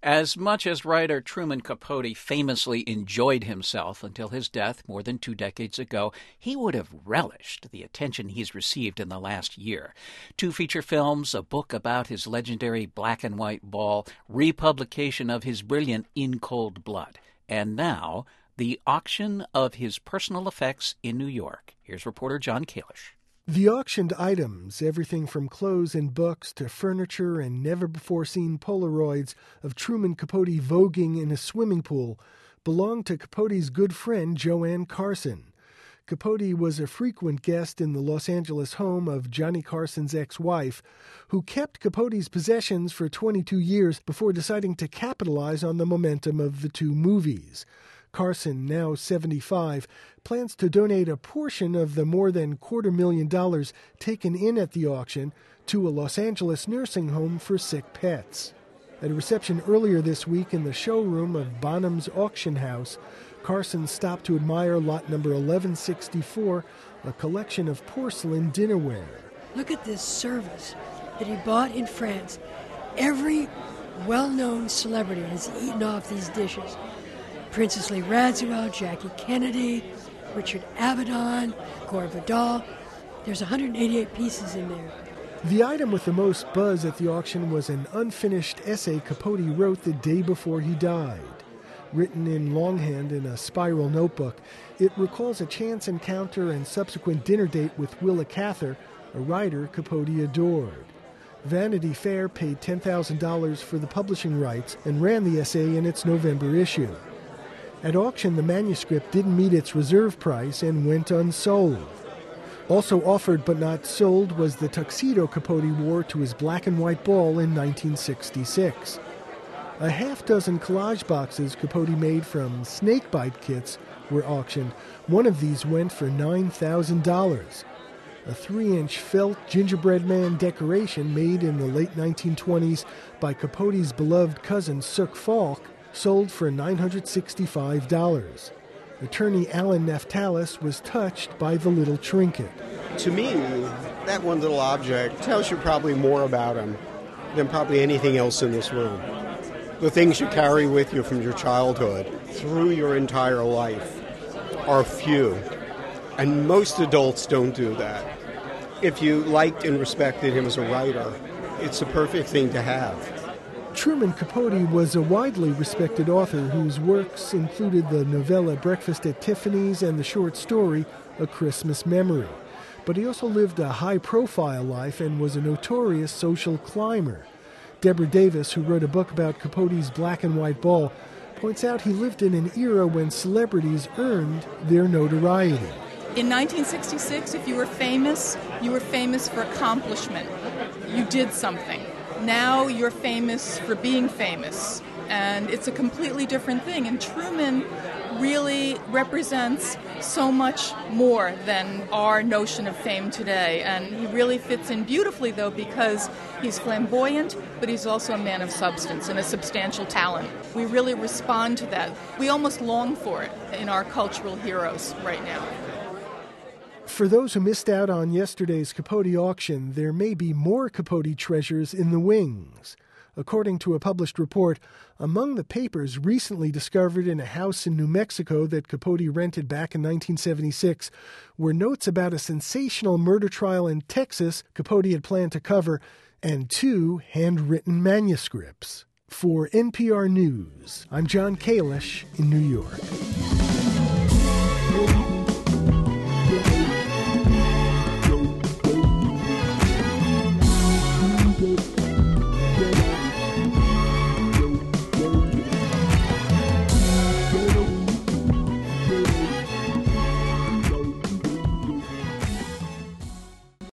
As much as writer Truman Capote famously enjoyed himself until his death more than 2 decades ago, he would have relished the attention he's received in the last year. 2 feature films, a book about his legendary black and white ball, republication of his brilliant In Cold Blood, and now the auction of his personal effects in New York. Here's reporter John Kalish. The auctioned items, everything from clothes and books to furniture and never-before-seen Polaroids of Truman Capote voguing in a swimming pool, belonged to Capote's good friend Joanne Carson. Capote was a frequent guest in the Los Angeles home of Johnny Carson's ex-wife, who kept Capote's possessions for 22 years before deciding to capitalize on the momentum of the 2 movies. Carson, now 75, plans to donate a portion of the more than $250,000 taken in at the auction to a Los Angeles nursing home for sick pets. At a reception earlier this week in the showroom of Bonham's Auction House, Carson stopped to admire lot number 1164, a collection of porcelain dinnerware. Look at this service that he bought in France. Every well-known celebrity has eaten off these dishes. Princess Lee Radziwill, Jackie Kennedy, Richard Avedon, Gore Vidal. There's 188 pieces in there. The item with the most buzz at the auction was an unfinished essay Capote wrote the day before he died. Written in longhand in a spiral notebook, it recalls a chance encounter and subsequent dinner date with Willa Cather, a writer Capote adored. Vanity Fair paid $10,000 for the publishing rights and ran the essay in its November issue. At auction, the manuscript didn't meet its reserve price and went unsold. Also offered but not sold was the tuxedo Capote wore to his black and white ball in 1966. A half-dozen collage boxes Capote made from snakebite kits were auctioned. One of these went for $9,000. A 3-inch felt gingerbread man decoration made in the late 1920s by Capote's beloved cousin Suk Falk sold for $965. Attorney Alan Naftalis was touched by the little trinket. To me, that one little object tells you probably more about him than probably anything else in this room. The things you carry with you from your childhood through your entire life are few, and most adults don't do that. If you liked and respected him as a writer, it's a perfect thing to have. Truman Capote was a widely respected author whose works included the novella Breakfast at Tiffany's and the short story A Christmas Memory. But he also lived a high-profile life and was a notorious social climber. Deborah Davis, who wrote a book about Capote's black and white ball, points out he lived in an era when celebrities earned their notoriety. In 1966, if you were famous for accomplishment. You did something. Now you're famous for being famous, and it's a completely different thing. And Truman really represents so much more than our notion of fame today. And he really fits in beautifully, though, because he's flamboyant, but he's also a man of substance and a substantial talent. We really respond to that. We almost long for it in our cultural heroes right now. For those who missed out on yesterday's Capote auction, there may be more Capote treasures in the wings. According to a published report, among the papers recently discovered in a house in New Mexico that Capote rented back in 1976 were notes about a sensational murder trial in Texas Capote had planned to cover, and 2 handwritten manuscripts. For NPR News, I'm John Kalish in New York.